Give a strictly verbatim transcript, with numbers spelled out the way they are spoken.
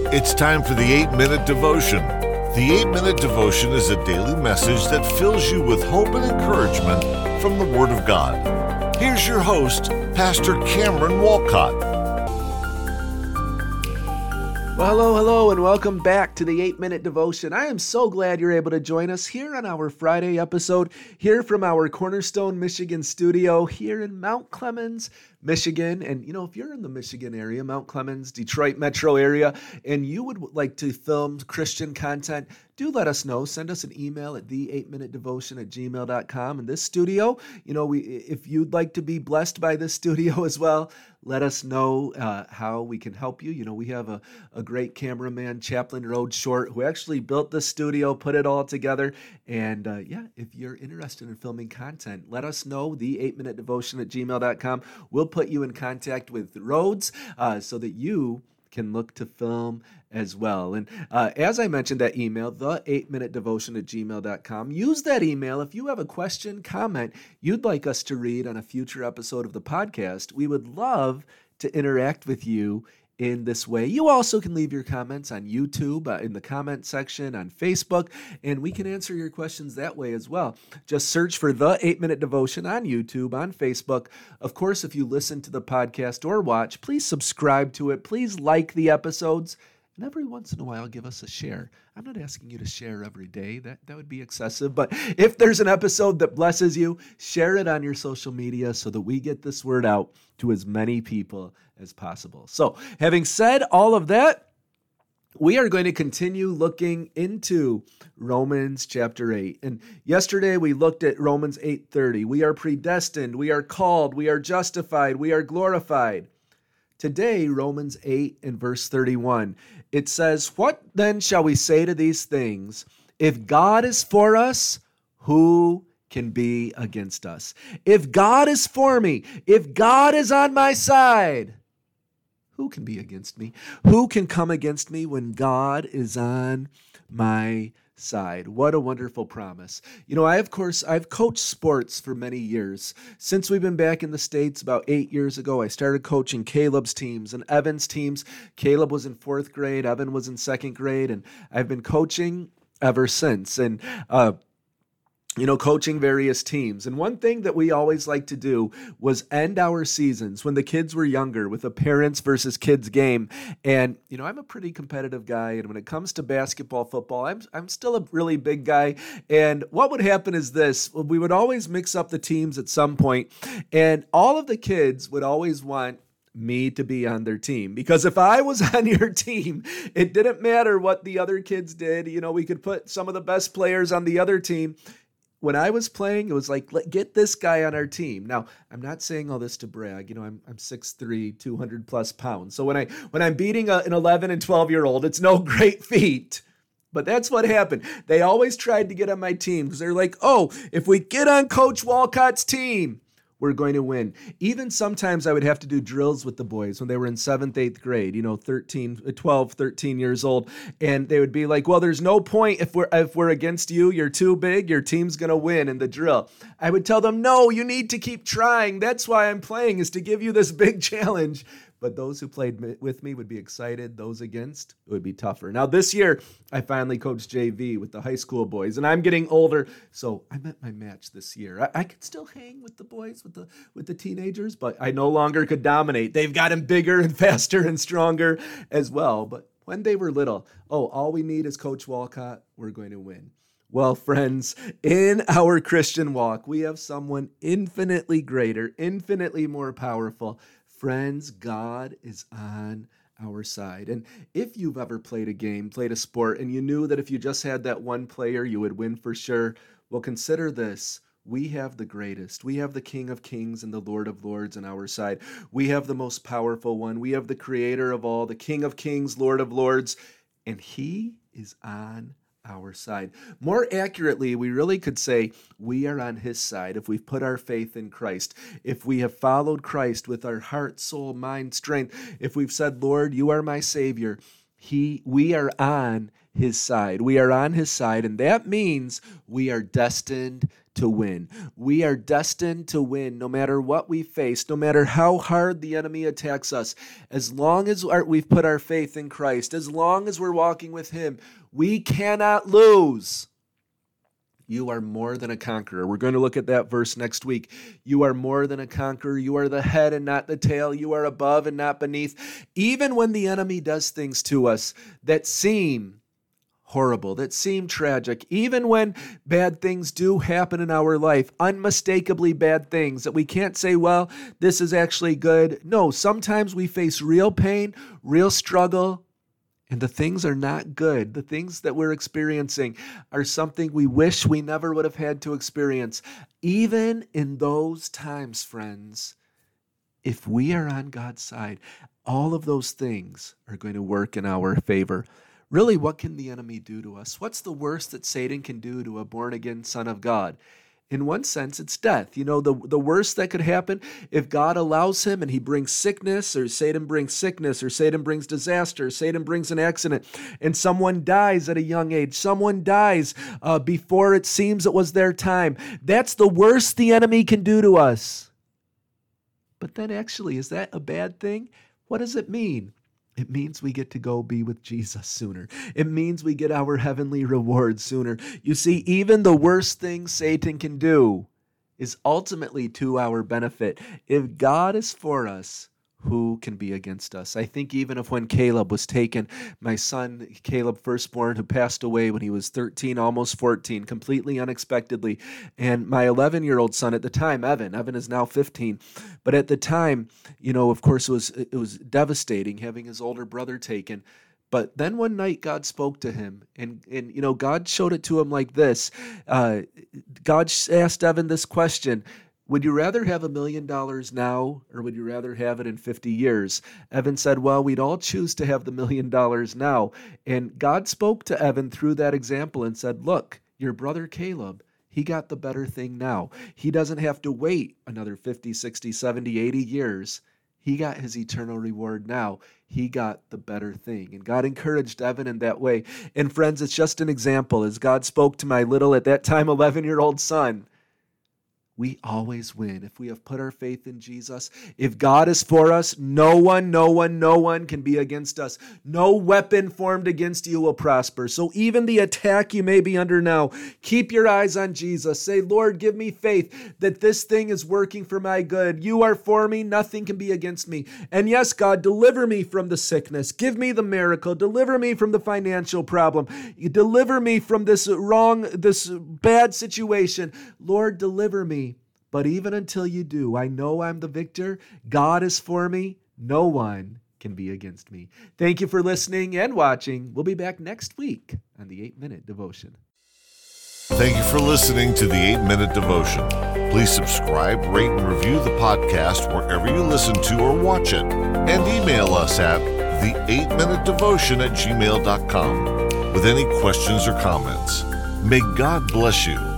It's time for the eight minute Devotion. The eight minute Devotion is a daily message that fills you with hope and encouragement from the Word of God. Here's your host, Pastor Cameron Walcott. Well, hello, hello, and welcome back to the eight minute Devotion. I am so glad you're able to join us here on our Friday episode, here from our Cornerstone, Michigan studio, here in Mount Clemens, Michigan. And, you know, if you're in the Michigan area, Mount Clemens, Detroit metro area, and you would like to film Christian content, do let us know. Send us an email at the eight minute devotion at gmail dot com. And this studio, you know, we if you'd like to be blessed by this studio as well, let us know uh, how we can help you. You know, we have a, a great cameraman, Chaplain Road Short, who actually built this studio, put it all together. And uh, yeah, if you're interested in filming content, let us know, the eight minute devotion at gmail dot com. We'll put you in contact with Rhodes uh, so that you can look to film as well. And uh, as I mentioned, that email, the eight minute devotion at gmail dot com. Use that email if you have a question, comment you'd like us to read on a future episode of the podcast. We would love to interact with you in this way. You also can leave your comments on YouTube, uh, in the comment section, on Facebook, and we can answer your questions that way as well. Just search for the eight minute Devotion on YouTube, on Facebook. Of course, if you listen to the podcast or watch, please subscribe to it. Please like the episodes. And every once in a while, give us a share. I'm not asking you to share every day. That, that would be excessive. But if there's an episode that blesses you, share it on your social media so that we get this word out to as many people as possible. So, having said all of that, we are going to continue looking into Romans chapter eight. And yesterday we looked at Romans eight thirty. We are predestined, we are called, we are justified, we are glorified. Today, Romans eight and verse thirty-one, it says, "What then shall we say to these things? If God is for us, who can be against us? If God is for me, if God is on my side, who can be against me? Who can come against me when God is on my side?" What a wonderful promise. You know, I, of course, I've coached sports for many years. Since we've been back in the States about eight years ago, I started coaching Caleb's teams and Evan's teams. Caleb was in fourth grade, Evan was in second grade, and I've been coaching ever since. And, uh, you know, coaching various teams. And one thing that we always like to do was end our seasons when the kids were younger with a parents versus kids game. And, you know, I'm a pretty competitive guy. And when it comes to basketball, football, I'm, I'm still a really big guy. And what would happen is this: we would always mix up the teams at some point, and all of the kids would always want me to be on their team, because if I was on your team, it didn't matter what the other kids did. You know, we could put some of the best players on the other team. When I was playing, it was like, let, get this guy on our team. Now, I'm not saying all this to brag. You know, I'm I'm six three, two hundred plus pounds. So when, I, when I'm beating a, an eleven and twelve-year-old, it's no great feat. But that's what happened. They always tried to get on my team because they're like, oh, if we get on Coach Walcott's team, we're going to win. Even sometimes I would have to do drills with the boys when they were in seventh, eighth grade, you know, thirteen, twelve, thirteen years old. And they would be like, well, there's no point if we're, if we're against you, you're too big, your team's going to win in the drill. I would tell them, no, you need to keep trying. That's why I'm playing, is to give you this big challenge. But those who played with me would be excited. Those against, it would be tougher. Now, this year, I finally coached J V with the high school boys, and I'm getting older, so I met my match this year. I, I could still hang with the boys, with the with the teenagers, but I no longer could dominate. They've gotten bigger and faster and stronger as well. But when they were little, oh, all we need is Coach Walcott. We're going to win. Well, friends, in our Christian walk, we have someone infinitely greater, infinitely more powerful. Friends, God is on our side. And if you've ever played a game, played a sport, and you knew that if you just had that one player, you would win for sure, well, consider this. We have the greatest. We have the King of Kings and the Lord of Lords on our side. We have the most powerful one. We have the Creator of all, the King of Kings, Lord of Lords, and He is on our side. More accurately, we really could say we are on His side if we've put our faith in Christ, if we have followed Christ with our heart, soul, mind, strength, if we've said, Lord, you are my Savior, He, we are on His side. We are on His side, and that means we are destined to win. We are destined to win no matter what we face, no matter how hard the enemy attacks us. As long as our, we've put our faith in Christ, as long as we're walking with Him, we cannot lose. You are more than a conqueror. We're going to look at that verse next week. You are more than a conqueror. You are the head and not the tail. You are above and not beneath. Even when the enemy does things to us that seem horrible, that seem tragic, even when bad things do happen in our life, unmistakably bad things that we can't say, well, this is actually good. No, sometimes we face real pain, real struggle, and the things are not good. The things that we're experiencing are something we wish we never would have had to experience. Even in those times, friends, if we are on God's side, all of those things are going to work in our favor. Really, what can the enemy do to us? What's the worst that Satan can do to a born-again son of God? In one sense, it's death. You know, the, the worst that could happen if God allows him and he brings sickness, or Satan brings sickness, or Satan brings disaster, Satan brings an accident, and someone dies at a young age. Someone dies uh, before it seems it was their time. That's the worst the enemy can do to us. But then actually, is that a bad thing? What does it mean? It means we get to go be with Jesus sooner. It means we get our heavenly reward sooner. You see, even the worst thing Satan can do is ultimately to our benefit. If God is for us, who can be against us? I think even of when Caleb was taken, my son, Caleb, firstborn, who passed away when he was thirteen, almost fourteen, completely unexpectedly. And my eleven-year-old son at the time, Evan, Evan is now fifteen. But at the time, you know, of course, it was, it was devastating having his older brother taken. But then one night God spoke to him, and, and you know, God showed it to him like this. Uh, God asked Evan this question: would you rather have a million dollars now, or would you rather have it in fifty years? Evan said, well, we'd all choose to have the million dollars now. And God spoke to Evan through that example and said, look, your brother Caleb, he got the better thing now. He doesn't have to wait another fifty, sixty, seventy, eighty years. He got his eternal reward now. He got the better thing. And God encouraged Evan in that way. And friends, it's just an example. As God spoke to my little, at that time, eleven-year-old son, we always win if we have put our faith in Jesus. If God is for us, no one, no one, no one can be against us. No weapon formed against you will prosper. So even the attack you may be under now, keep your eyes on Jesus. Say, Lord, give me faith that this thing is working for my good. You are for me. Nothing can be against me. And yes, God, deliver me from the sickness. Give me the miracle. Deliver me from the financial problem. Deliver me from this wrong, this bad situation. Lord, deliver me. But even until you do, I know I'm the victor. God is for me. No one can be against me. Thank you for listening and watching. We'll be back next week on the eight minute Devotion. Thank you for listening to the eight minute Devotion. Please subscribe, rate, and review the podcast wherever you listen to or watch it. And email us at the eight minute devotion at gmail dot com with any questions or comments. May God bless you.